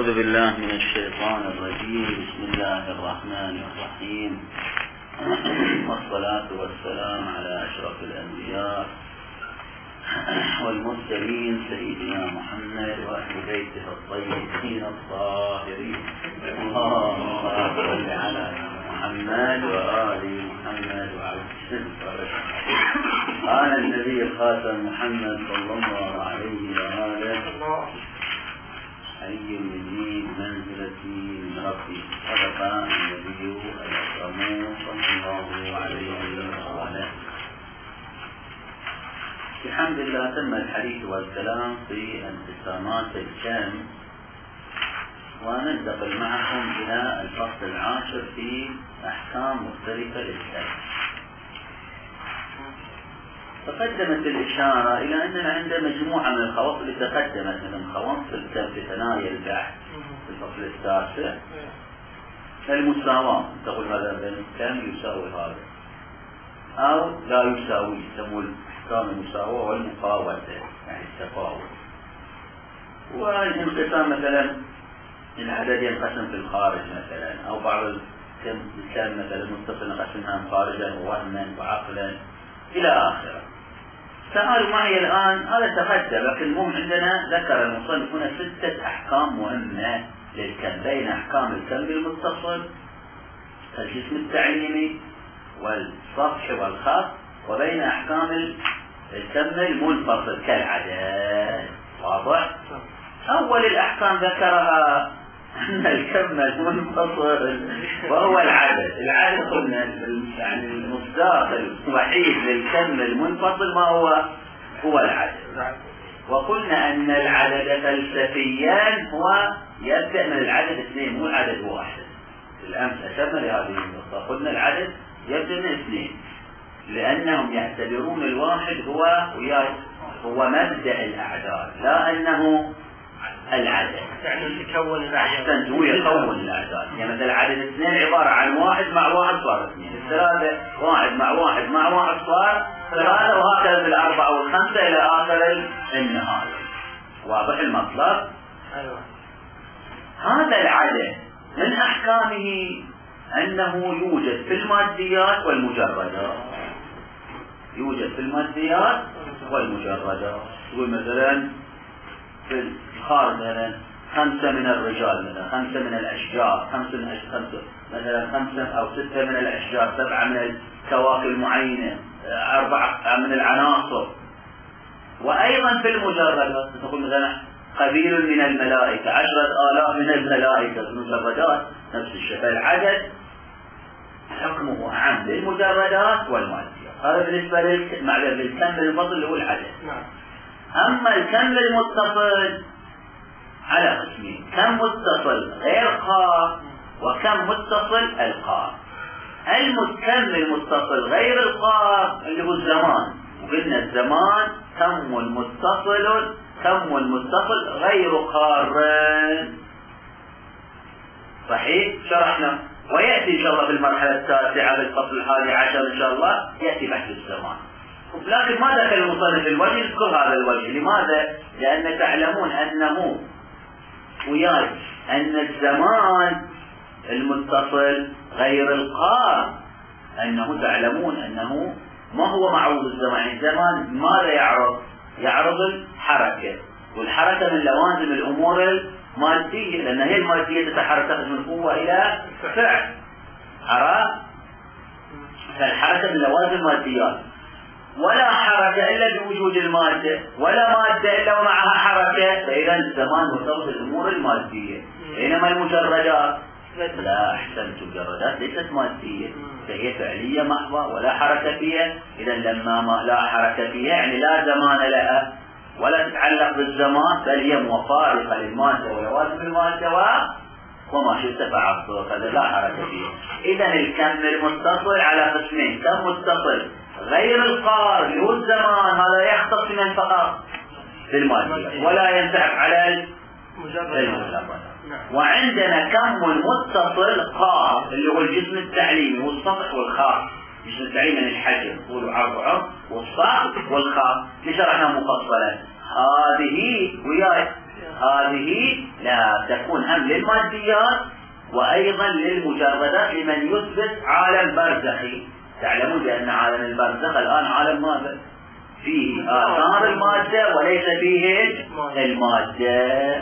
أعوذ بالله من الشيطان الرجيم. بسم الله الرحمن الرحيم، والصلاة والسلام على أشرف الأنبياء والمرسلين سيدنا محمد وأهل بيته الطيبين الطاهرين. اللهم صل على محمد وآل محمد وعلى قال النبي الخاتم محمد صلى الله عليه وآله: حي يزيد منزلتي من ربي. صدق النبي الأكرم صلى الله عليه وآله. الحمد لله تم الحديث والكلام في انقسامات الكم، وننتقل معكم إلى الفصل العاشر في أحكام مختلفة للكم. تقدمت الإشارة إلى أننا عندنا مجموعة من الخواص اللي تقدمت من خواص الكم في ثنايا البحث في الفصل التاسع. المساواة، تقول هذا الكم يساوي هذا أو لا يساوي، يسمون أحكام المساواة والمقاومة، يعني التفاوت. والانقسام مثلا العدد ينقسم في الخارج مثلا، أو بعض الكم مثلا متصل نقسمها خارجا ووهما وعقلا إلى آخره. تعالوا معي الآن، هذا تقدم، لكن المهم عندنا ذكر المصنف هنا 6 أحكام مهمة للكم، بين أحكام الكم المتصل كالجسم التعليمي والصفح والخط، وبين أحكام الكم المنفصل كالعدد. واضح؟ أول الأحكام ذكرها أن الكم المنفصل وهو العدد. العدد قلنا يعني المصداق الوحيد للكم المنفصل ما هو العدد. وقلنا أن العدد فلسفيا هو يبدأ من العدد 2، مو العدد 1. الأمس أشرنا لهذه النقطة، قلنا العدد يبدأ من 2 لأنهم يعتبرون الواحد هو مبدأ الأعداد، لا أنه العدد. يعني يكون الأعداد. أحسنت، هو يكون الأعداد. يعني مثلا العدد 2 عبارة عن 1 مع 1 صار 2، 3 1 مع 1 مع 1 صار 3، وهكذا بالأربعة والخمسة إلى آخر النهاية. واضح المطلب؟ أيوة. هذا العدد من أحكامه أنه يوجد في الماديات والمجردات. يوجد في الماديات والمجردات. ومثلا في الخارج مثلا 5 من الرجال، مثلا 5 من الأشجار، 5 مثلا 5 أو 6 من الأشجار، 7 من الكواكب المعينة، 4 من العناصر. وأيضا في المجردات تقول مثلا قبيل من الملائكة، 10,000 من الملائكة. المجردات نفس الشيء. فالعدد حكمه أعم للمجردات والماديات. هذا بالنسبة للكم المنفصل اللي هو العدد. أما الكم المتصل على قسمين: كم متصل غير قار، وكم متصل القار. الكم المتصل غير القار اللي هو الزمان، وقلنا الزمان كم متصل غير قار. صحيح؟ شرحنا، ويأتي إن شاء الله في المرحلة التاسعة بالفصل 11 إن شاء الله يأتي بحث الزمان. لكن ما دخل المصنف الوجه يذكر هذا الوجه. لماذا؟ لأن تعلمون أنه وياي أن الزمان المتصل غير القار، أنه تعلمون أنه ما هو معروض الزمان. الزمان ماذا يعرض الحركة، والحركة من لوازم الأمور المادية، لأن هي المادية تتحرك من قوة إلى فعل. فالحركة من لوازم الماديات، ولا حركة إلا بوجود المادة، ولا مادة إلا ومعها حركة. فإذا الزمان مرتبط بالأمور المادية. بينما المجردات لا، أحسنت، المجردات ليست مادية، فهي فعلية محضة ولا حركة فيها. إذا لما لا حركة فيها يعني لا زمان لها ولا تتعلق بالزمان، بل هي مفارقة للمادة ولوازم المادة وما شئت فعلت، هذا لا حركة فيها. إذا الكم المتصل على قسمين: كم متصل غير القار اللي هو الزمان، هذا يختص من فقط بالمادة ولا ينسحب على المجردات. وعندنا كم متصل قار اللي هو الجسم التعليمي والسطح والخاص. الجسم التعليمي من الحجم طول وعرض وعرض، والسطح والخاص اللي شرحناه مفصلا. هذه وياي هذه لا تكون هم للماديات وأيضا للمجردات لمن يثبت عالم برزخي. تعلمون بأن عالم البرزخ الآن عالم ماذا؟ فيه آثار المادة وليس فيه المادة.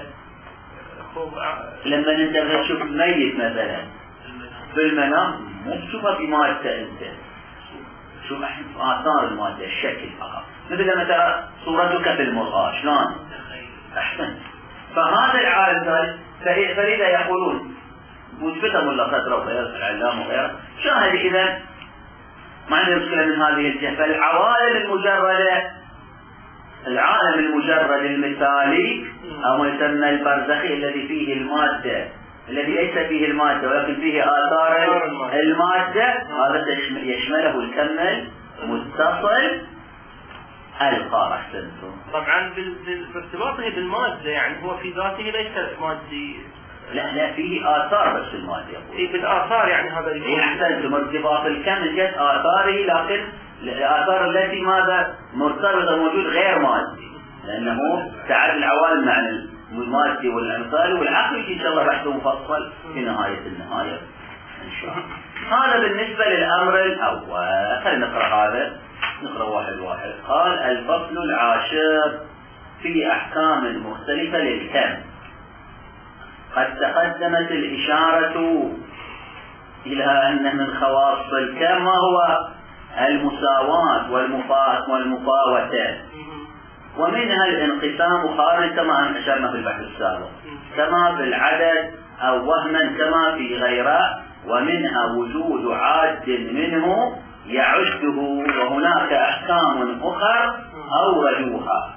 لما انت تشوف ميت مثلا بالمنام مو تشوفها بمادة، انت شوف آثار المادة، الشكل فقط، مثل لما ترى صورتك في المرآة شلون؟ أحسن. فهذا العالم فلذا يقولون مثبتهم الله قدره وغيره العلام وغيره. شاهد إذا ما عندنا مشكلة من هذه الجهة. فالعوالم المجردة، العالم المجرد المثالي أو ما يسمى البرزخي الذي فيه المادة، الذي ليس فيه المادة ولكن فيه آثار المادة، هذا يشمله الكم المتصل القار. أحسنتم. طبعا بارتباطه بالمادة، يعني هو في ذاته ليس مادي. لا فيه آثار بس المادة. بالآثار يعني هذا أحسنتم. ارتباط الكم جد آثاره، لكن الآثار التي ماذا مرتبطة موجود غير مادي، لأنه تعد العوالم مع المادي والأمثال والعقل إن شاء الله بحث مفصل في نهاية النهاية إن شاء الله. هذا بالنسبة للأمر الأول. خلينا نقرأ هذا، نقرأ واحد واحد. قال الفصل العاشر في أحكام مختلفة للكم. قد تقدمت الإشارة إلى أن من خواص الكم هو المساواة والمفاوتة، ومنها الانقسام خارج كما أشرنا في البحث السابق، كما في العدد أو وهما كما في غيره، ومنها وجود عاد منه يعده، وهناك أحكام أخرى أوردوها.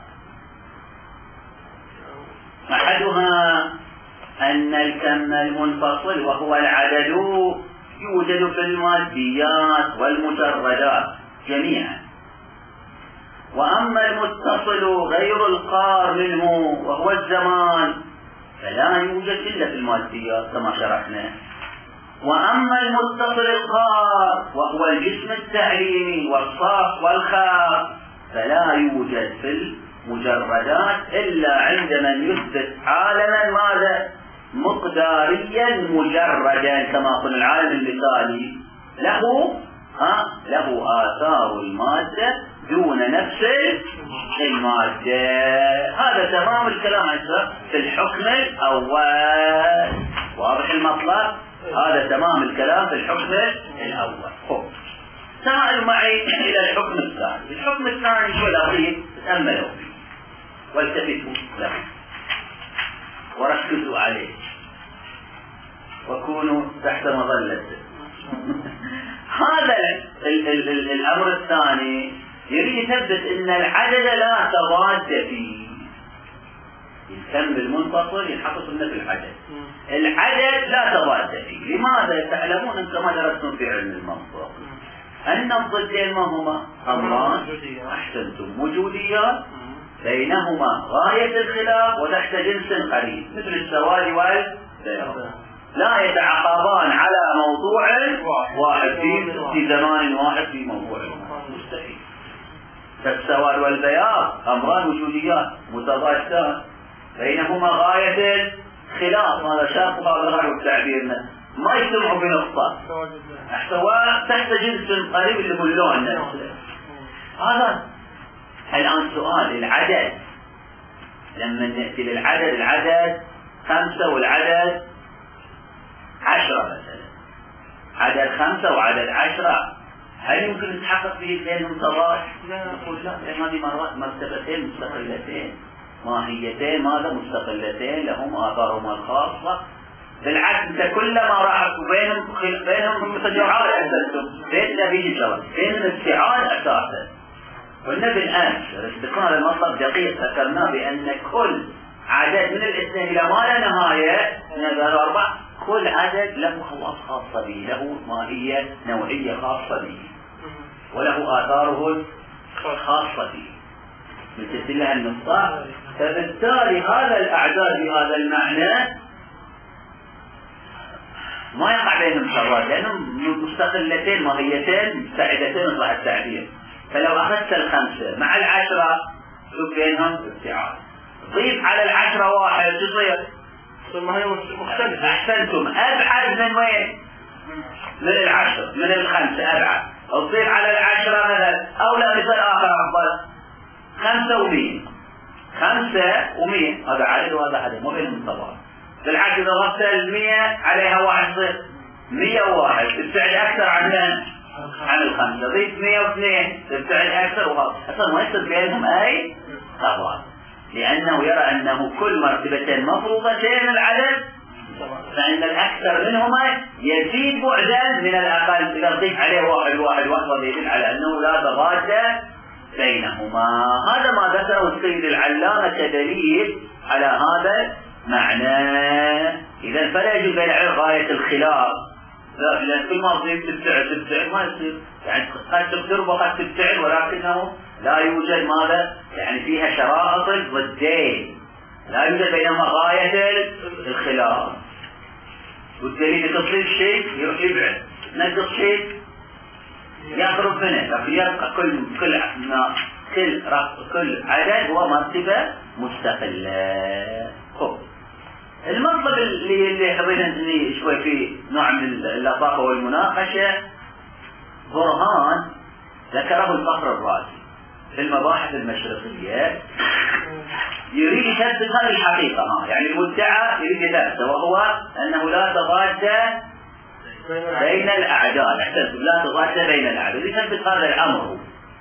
أحدها أن الكم المنفصل وهو العدد يوجد في الماديات والمجردات جميعا، وأما المتصل غير القار منه وهو الزمان فلا يوجد إلا في الماديات كما شرحنا. وأما المتصل القار وهو الجسم التعليمي والصاف والخاف فلا يوجد في المجردات إلا عند من يثبت عالما ماذا؟ مقداريا مجردا، كما قلنا العالم المثالي له آثار المادة دون نفس المادة. هذا تمام الكلام عنه في الحكم الأول. واضح المطلب؟ هذا تمام الكلام في الحكم الأول. تعالوا معي إلى الحكم الثاني. الحكم الثاني شو الأخير؟ تأملوا فيه والتفتوا له وركزوا عليه وكونوا تحت مظلته. هذا الأمر الثاني يريد يثبت أن العدد لا تضاد فيه. الكم المنفصل ينحط في العدد، العدد لا تضاد فيه. لماذا؟ تعلمون أنتم ما درستم في علم المنطق أن الضدين ما هما؟ أمران. أحسنتم. وجوديات بينهما غاية الخلاف وتحت جنس قريب، مثل السواد والبياض، لا يتعاقبان على موضوع واحد في زمان واحد في موضوع واحد، مستحيل. فالسواد والبياض أمران وجوديات متضادتان بينهما غاية الخلاف، هذا شاق وهذا غير تعبيرنا، ما يجتمعوا بنقطة، احتواء تحت جنس قريب اللي هو اللون نفسه. هذا الآن سؤال العدد، لما نأتي للعدد، العدد 5 والعدد 10 مثلا، عدد 5 وعدد 10 هل يمكن نتحقق به بينهم تضاد؟ لا، نقول لا، لأن هذه مرتبتين مستقلتين، ماهيتين ماذا مستقلتين لهم آثارهم الخاصة. بالعكس انت كلما راح بينهم متجاعات أساسا، بينهم ابتعاد أساسا. قلنا بالأمس تكون هذا المطلب دقيق، ذكرناه بأن كل عدد من الاثنين إلى ما لا نهاية من الأربع، كل عدد له خواص خاصة به، له ماهية نوعية خاصة به، وله آثاره الخاصة به، مثل لها النقطة. فبالتالي هذا الأعداد بهذا المعنى ما يقع بينهم تضاد، لأنهم مستقلتين ماهيتين مستعدتين صح التعبير. فلو أخذت 5 مع 10 شوف بينهم ابتعاد، ضيف على العشرة واحد تصير ما هي مختلفة. أحسنتم، أبعد من وين؟ من العشر، من الخمسة أبعد. تضيف على العشرة مثلا، أو لا مثال آخر أفضل، 5 و100. 5 و100 هذا عدد وهذا عدد ما بينهم طبعا. بالعكس إذا ضفت 100 عليها 1 صفر 101 تبتعد أكثر عن الخمسة. ضيف 102 تبتعد أكثر، وهذا أصلا ما يصير بينهم أي طبعا، لأنه يرى أنه كل مرتبتين مفروضتين من العدد، فإن الأكثر منهما يزيد بعدا من الأقل. إذا ضيف عليه 1 يدل على أنه لا تضاد بينهما. هذا ما ذكره السيد العلامة كدليل على هذا معناه. إذا فلا يجوز بين غاية الخلاف، لأن كل ما تضيف تبتعد ما يصير، يعني قد تقترب وقد تبتعد، ولكنه لا يوجد ماذا يعني فيها شرائط ضدين، لا يوجد بينهما غاية الخلاف. والدليل تصير شيء يبعد، نقص شيء يقرب منه، لكن يبقى كل عدد هو مرتبة مستقلة. المطلب اللي حبينا نسميه شوي في نوع من اللطافة والمناقشة، برهان ذكره الفخر الرازي في المباحث المشرقية، يريد يثبت هذه الحقيقة، يعني المدعى يريد يثبت، وهو أنه لا تضاد بين الأعداد. لا تضاد بين الأعداد، يثبت هذا الأمر.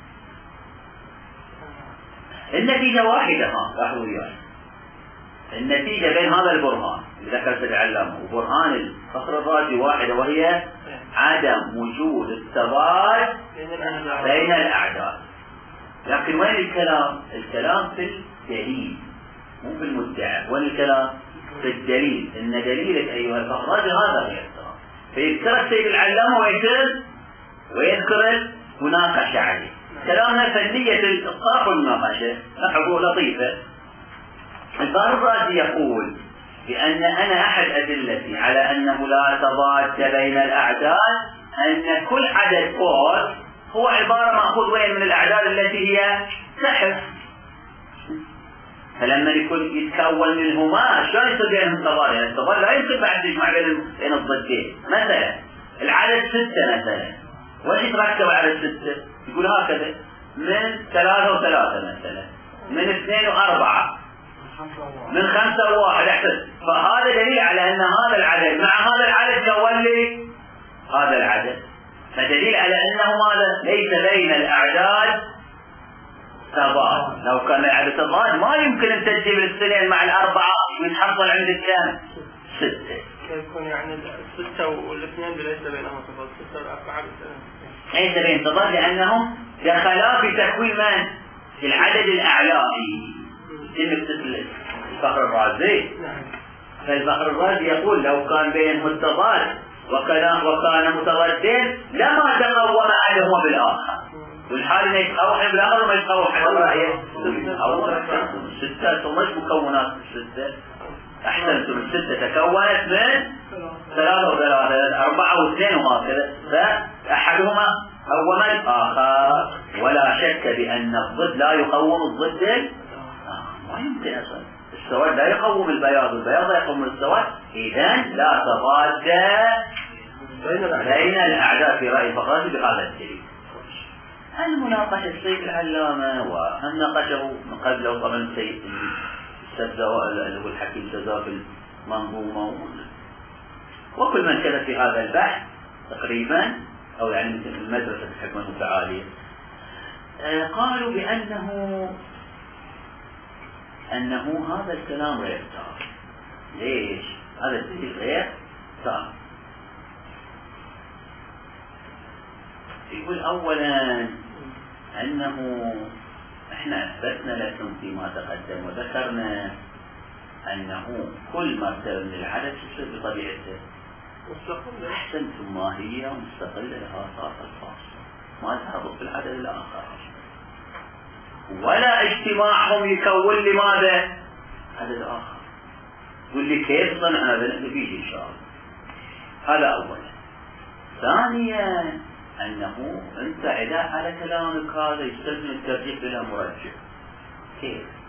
النتيجة واحدة، لاحظوا وياي، النتيجة بين هذا البرهان اللي ذكرت العلامة وبرهان الفخر الرازي واحدة، وهي عدم وجود التضاد بين الأعداد. لكن وين الكلام؟ الكلام في الدليل مو في المدعى. وين الكلام؟ في الدليل. إن دليلك أيها الفخر الرازي هذا هي الكلام، فيذكر السيد العلامة ويذكر المناقشة عليه. كلامنا فنية الإسقاط والمناقشة نحبه لطيفة. الفخر الرازي يقول بأن أنا أحد أدلتي على أنه لا تضاد بين الأعداد أن كل عدد قوس هو عبارة مأخوذ وين من الأعداد التي هي سحب، فلما يتكون منهما شلون يصير بينهم تضاد؟ يعني التضاد لا يمكن بعد يجمع بين الضدين. مثلا العدد 6 مثلا، وش يتركب على 6؟ يقول هكذا من 3 و3 مثلا، من 2 و4، من 5 و1 احسن. فهذا دليل على أن هذا العدد مع هذا العدد كون لي هذا العدد، فدليل على أنه ماذا؟ ليس بين الأعداد تضاد. لو كان العدد تضاد ما يمكن أن تجيب الاثنين مع 4 ويتحصل عندك كام؟ 6. يكون يعني 6 والاثنين ليس بينهم تضاد، 6 و4 ليس بين تضاد، لأنهم دخلا في تكوين من؟ العدد الأعلامي. الفخر الرازي. فالفخر الرازي يقول لو كان بينهم التضاد وكان متضادين لما تقوم أحدهما بالآخر، والحال انه يتقوم بالآخر وما يتقوم بالرأي. أحسنتم 6 مش مكونات 6، أحسنتم 6 تكونت من 3 و3 4 و2 وهكذا، فأحدهما قوم الآخر. ولا شك بأن الضد لا يقوم الضد، ما يمكن أصلا. السواد لا يقوم البياض والبياض لا يقوم السواد، إذن لا تضاد بين الأعداد في رأي الفخر الرازي بهذا الدليل. المناقشة السيد العلامة وهم ناقشه من قبله طبعا السيد اللي هو الحكيم السزا في المنظومة وكل من كذا في هذا البحث تقريبا، أو يعني مثل المدرسة الحكمة المتعالية، قالوا بأنه هذا الكلام غير تام. ليش؟ هذا الدليل غير تام. يقول أولا أنه إحنا أثبتنا لكم فيما تقدم وذكرنا أنه كل مرتبة من العدد تصير بطبيعته مستقلة. أحسنتم، ما هي مستقلة لها طاقة خاصة، ما تهبط في العدد الآخر، ولا اجتماعهم يكون لماذا؟ عدد آخر. يقول لي كيف صنع هذا؟ نبيه إن شاء الله. هذا أولا. ثانيا أنه أنت عداء على كلامك هذا يستلزم الترجيح بلا مرجح. كيف؟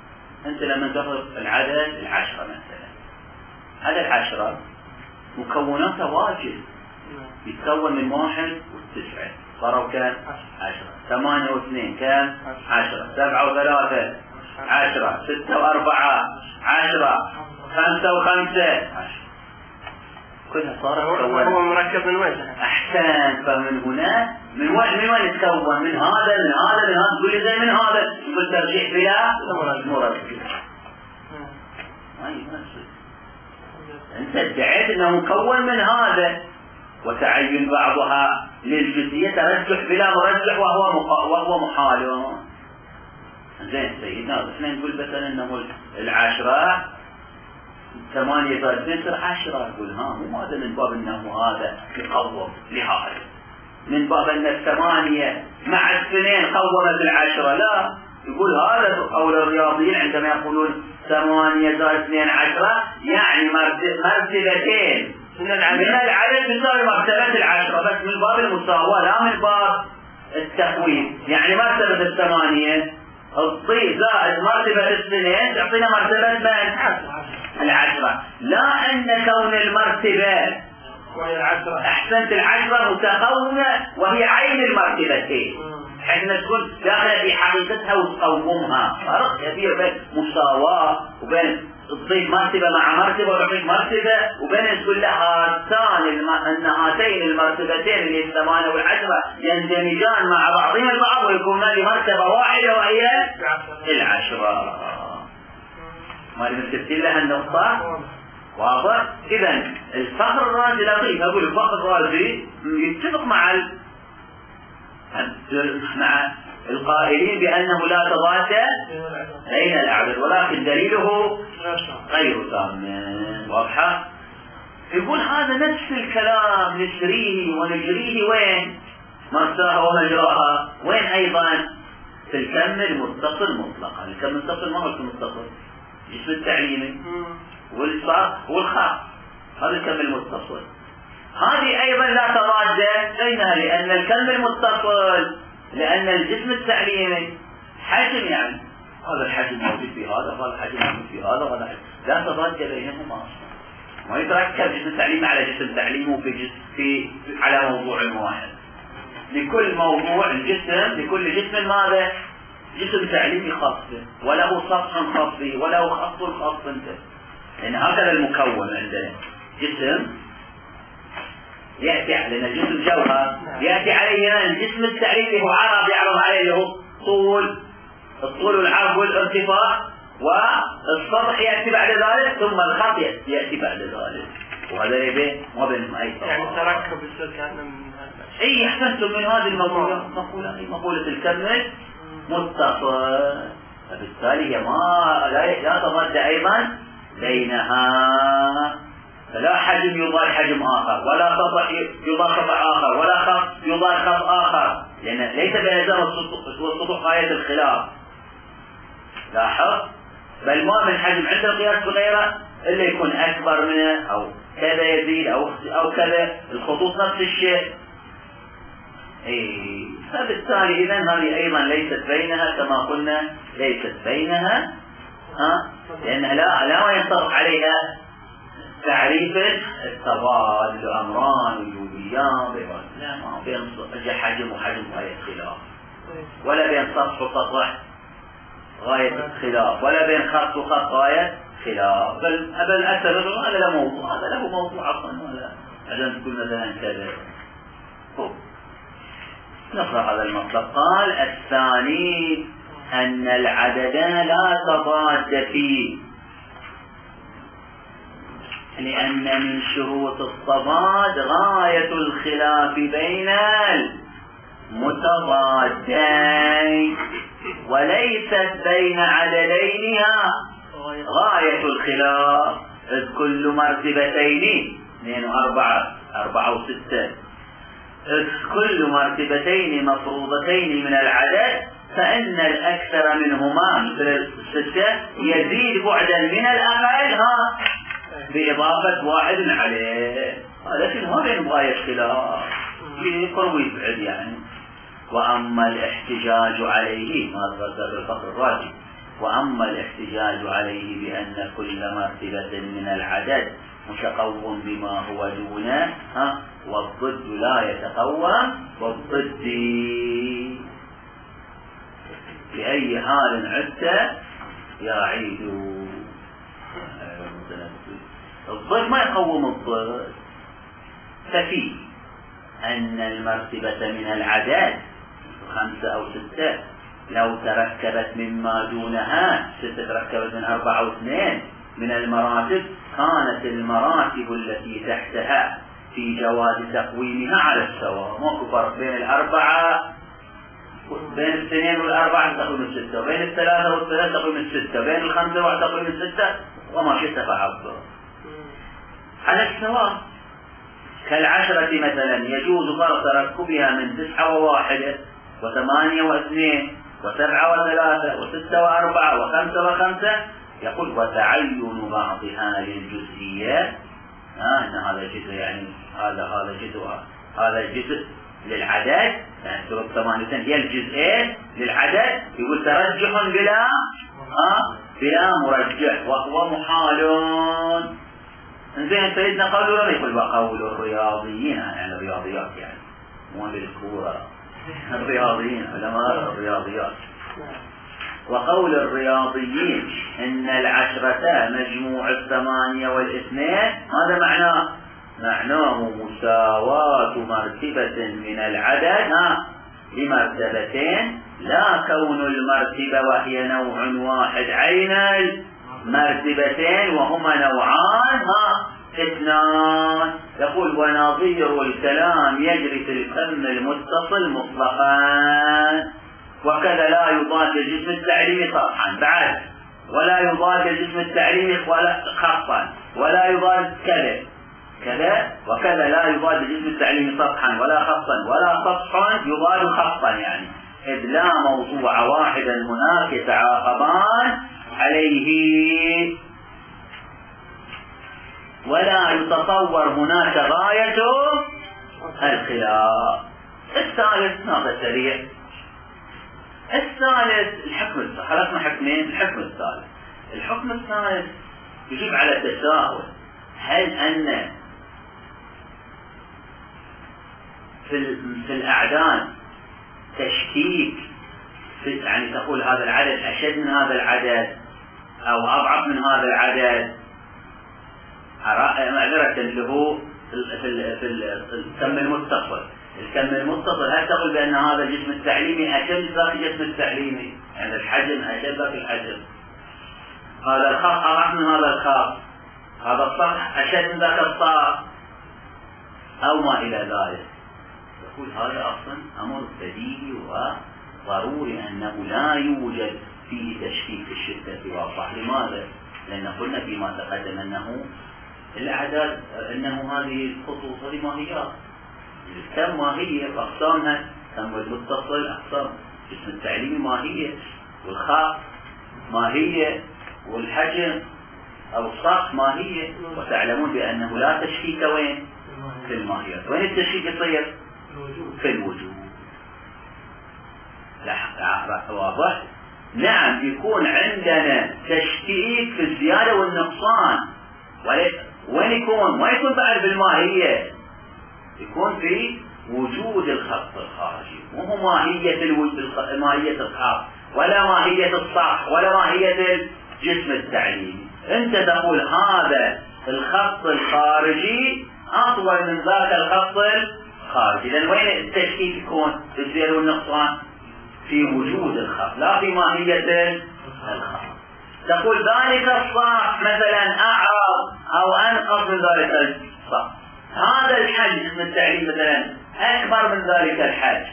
أنت لما تأخذ العدد 10 مثلا، عدد 10 مكوناته واجد، يتكون من 1 و9 صاروا كم؟ 10. 8 و2 كم؟ 10. 7 و3 10. 6 و4 10. 5 و5 10. كلها صارت هو مركب من وين؟ أحسن. فمن هنا من وين يتكون؟ من هذا من هذا من هذا، تقول لي زي من هذا، تقول ترجيح بلا مركب. ما يمثل. أنت ادعيت أنه مكون من هذا، وتعين بعضها للجزئية ترجح بلا مرجح وهو محال. زين سيدنا احنا نقول مثلا انه 10 8 زائد 2 يصير 10. يقول ها مو هذا من باب انه هذا يقوم لهذا، من باب ان 8 مع 2 قومت 10. لا، يقول هذا قول الرياضيين عندما يقولون 8 زائد 2 10، يعني مرتبتين من العدد تساوي مرتبة 10، بس من باب المساواة لا من باب التقويم. يعني مرتبة 8 الضيف زائد مرتبة 2 تعطينا مرتبة من؟ 10. لا أن كون المرتبة أحسنت 10 متقومة وهي عين المرتبتين، حيث تكون داخلة في حقيقتها وتقومها. فرق كبير بين مساواة وبين تضيف مرتبة مع مرتبة وتعطيك مرتبة، وبين تقول لها أن هاتين المرتبتين اللي 8 و10 يندمجان مع بعضهم البعض ويكونان لمرتبة واحدة وهي 10. ما نمثل لها النقطة واضح. إذا الفخر الرازي لطيف، أقول الفخر الرازي يتفق مع القائلين بأنه لا تضاد بين الأعداد، ولكن دليله غير تام. واضحة. يقول هذا نفس الكلام نسريه ونجريه وين؟ مرساها ومجراها وين أيضا؟ في الكم المتصل مطلقا. الكم المتصل ما هو الكم المتصل؟ جسم التعليمي والصاء والخاء، هذا الكم المتصل. هذه أيضا لا تضاد بينها، لأن الكم المتصل، لأن الجسم التعليمي حجم، يعني هذا الحجم موجود في هذا وهذا الحجم موجود في هذا وهذا الحجم، لا تضاد بينهما أصلا. ما يتركب جسم تعليمي على جسم تعليمي وفي على موضوع واحد. لكل موضوع الجسم، لكل جسم ماذا؟ جسم تعليمي خاص به، وله سطح خاص به، وله خط خاص به. لأن هكذا المكون عندنا جسم يأتي علينا الجسم جوهر، يأتي علينا الجسم التعليمي هو عرض يعرض عليه له الطول والعرض والارتفاع، والسطح يأتي بعد ذلك، ثم الخط يأتي بعد ذلك. وهذا يبين ما بينهم أي فرق. يعني تركب يصير كأنه من هذا. أي أحسنتم من هذه المقولة، مقولة الكم متصل، فبالتالي هي لا تضاد أيضا بينها. فلا حجم يضاد حجم آخر، ولا سطح يضاد سطح آخر، ولا خط يضاد خط آخر، لأن ليس بين والسطح غاية الخلاف. لاحظ. بل ما من حجم عند القياس بغيره إلا يكون أكبر منه أو كذا يزيد أو كذا، الخطوط نفس الشيء. فبالتالي إذن هذه أيضا ليست بينها، كما قلنا ليست بينها، لأنها لا ينطبق عليها تعريف التضاد، الأمران وجوديان، لا ما بين حجم وحجم غاية خلاف، ولا بين سطح وسطح غاية خلاف، ولا بين خط وخط غاية خلاف. بل أكثر هذا له موضوع، هذا له موضوع أصلا، ولا عشان تقول مثلا كذا. نقرأ هذا المطلب. قال الثاني أن العدد لا تضاد فيه، لأن من شروط التضاد غاية الخلاف بين المتضادين، وليست بين عددينها غاية الخلاف، إذ كل مرتبتين 2 و4 4 و6، إذ كل مرتبتين مفروضتين من العدد، فإن الأكثر منهما مثل 6 يزيد بعدا من الأقل بإضافة واحد عليه. لكن هو بين غاية خلاف يقرب ويبعد يعني. وأما الاحتجاج عليه ما ذكر الفقر الرازي، وأما الاحتجاج عليه بأن كل مرتبة من العدد متقو بما هو دونه والضد لا يتقوى والضد بأي حال عدت يعيد. الضد ما يقوم الضد، ففيه أن المرتبة من العدد 5 أو 6 لو تركبت مما دونها 6 تركبت من 4 أو 2 من المراتب كانت المراتب التي تحتها في جواز تقويمها على السواء. ماكو فرق بين الأربعة بين 2 والأربعة تقويم الستة، وبين 3 والثلاثة تقويم الستة، وبين 5 تقويم الستة، وما شئت فعبر على السواء. كالعشرة مثلا يجوز فرق تركبها من 9 و1 و8 و2 و7 و3 و6 و4 و5 و5. يقول وتعين بعضها للجزئيات، ان هذا جزء يعني هذا جزء للعدد، يعني سورة 8 هي الجزئين للعدد. يقول ترجح بلا مرجح وهو محال. زين سيدنا قوله لم يقول وقول الرياضيين، يعني الرياضيات يعني مو للكورة، الرياضيين علماء الرياضيات. وقول الرياضيين إن العشرة مجموع 8 و2 هذا معناه مساواة مرتبة من العدد لمرتبتين، لا كون المرتبة وهي نوع واحد عين المرتبتين وهما نوعان 2. يقول ونظير الكلام يجري في الكم المتصل مطلقا، وكذا لا يضاد الجسم التعليمي طرحا بعد، ولا يضاد الجسم التعليمي خطا، ولا يضاد كذا وكذا لا يضاد الجسم التعليمي سطحا ولا خطا ولا سطحا يضاد خطا، يعني إذ لا موضوع واحدا هناك يتعاقبان عليه، ولا يتصور هناك غاية الخلاف. الثالث هذا سريع. الثالث الحكم الثالث، خلصنا حكمين. الحكم الثالث يجب على التساؤل: هل أن في الأعداد تشكيك يعني تقول هذا العدد أشد من هذا العدد أو أضعف من هذا العدد، معذرة اللي هو الكم المتصل هل تقول بأن هذا الجسم التعليمي أشد ذاك الجسم التعليمي، يعني الحجم أشد ذاك الحجم، هذا الخط أضعف من هذا الخط، هذا السطح أشد من ذاك السطح، أو ما إلى ذلك. يقول هذا أصلا أمر بديهي وضروري أنه لا يوجد فيه تشكيك في الشدة واضح. لماذا؟ لأن قلنا فيما تقدم أنه الأعداد أنه هذه الخطوط هذه ماهيات، الكم ماهية أقسامها، كم المتصل أقسام الجسم التعليمي ماهية، والخط ماهية، والحجم أو السطح ماهية. وتعلمون بأنه لا تشكيك وين؟ في الماهيات. وين التشكيك يصير؟ في الوجود. واضح؟ نعم يكون عندنا تشكيك في الزيادة والنقصان، وين يكون؟ ما يكون بعد بالماهية، يكون في وجود الخط الخارجي، مو ماهية الخط ولا ماهية السطح ولا ماهية الجسم التعليمي. انت تقول هذا الخط الخارجي اطول من ذاك الخط الخارجي، لان وين التشكيك يكون في الزيادة والنقصان؟ في وجود الخط لا في ماهية الخط. تقول ذلك السطح مثلا اعرض او انقص من ذلك السطح، هذا الحجم اسم التعليم مثلا اكبر من ذلك الحجم،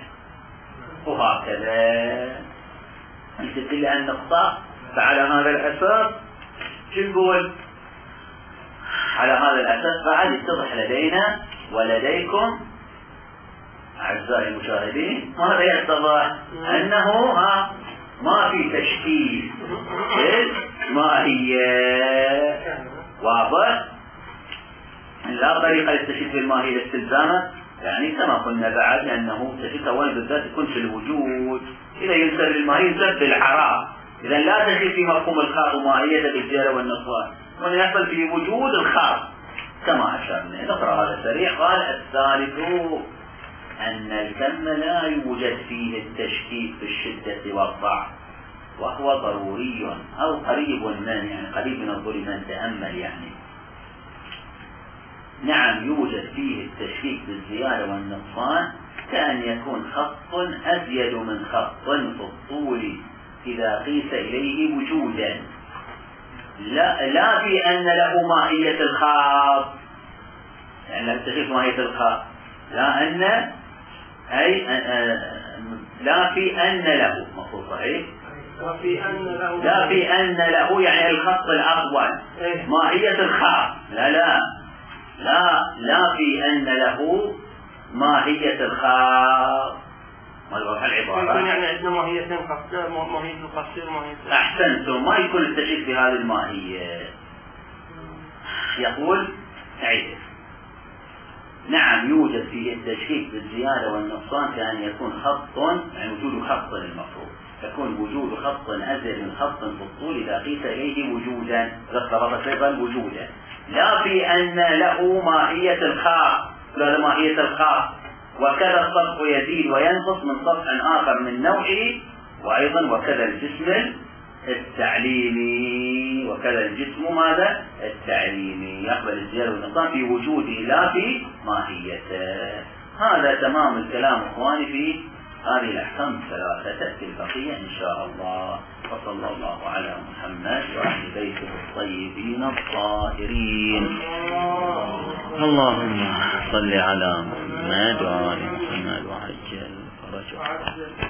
وهكذا. انت تقول ان نقطة، فعلى هذا الاساس شو نقول؟ على هذا الاساس بعد يتضح لدينا ولديكم اعزائي المشاهدين، وهذا يتضح انه ما في تشكيل الماهية. واضح؟ لا طريقة للتشكيل في الماهية الاستلزامة، يعني كما قلنا بعد أنه تشكيل أولا بالذات يكون في الوجود، إذا ينسب للماهية ينسب بالعراء، إذا لا تشك في مفهوم الخاص وماهيته بالزيادة والنقصان، وأن يحصل في وجود الخاص كما أشرنا. نقرأ هذا سريع. قال: الثالث أن الكم لا يوجد فيه التشكيك في الشدة والضعف، وهو ضروري أو قريب من، يعني قريب من الظلم، تأمل يعني. نعم، يوجد فيه التشكيك بالزيادة والنقصان كأن يكون خط أزيد من خط في الطول إذا قيس إليه وجودا، لا في أن له ماهية الخاص، يعني لا تشكيك ماهية الخاص، لا في أن له، مفروض صحيح، لا في أن له يعني الخط الأطول ماهية الخاص، لا في أن له ماهية الخاص. ما يبقى العبارة يعني عندنا ماهيتين خاصة، ماهية القصير وماهية. أحسنتم، ما يكون التشكيك بهذه الماهية. يقول عيد: نعم، يوجد فيه التشكيك بالزيادة والنقصان كأن يكون خط، يعني وجود خط المفروض، يكون وجود خط أزيد من خط في الطول إذا قيس إليه وجودا، ذكر صفة وجودا، لا في أن له ماهية الخاص، لا ماهية الخاص. وكذا الصف يزيد وينقص من صف آخر من نوعه، وأيضا وكذا الجسم التعليمي، وكذا الجسم ماذا؟ التعليمي، يقبل الزيادة والنقصان في وجوده لا في ماهيته. هذا تمام الكلام إخواني في هذه الأحكام الثلاثة. تأتي البقية إن شاء الله. وصلى الله على محمد وعلى بيته الطيبين الطاهرين. اللهم صل على محمد وعلى محمد وعجل فرجه.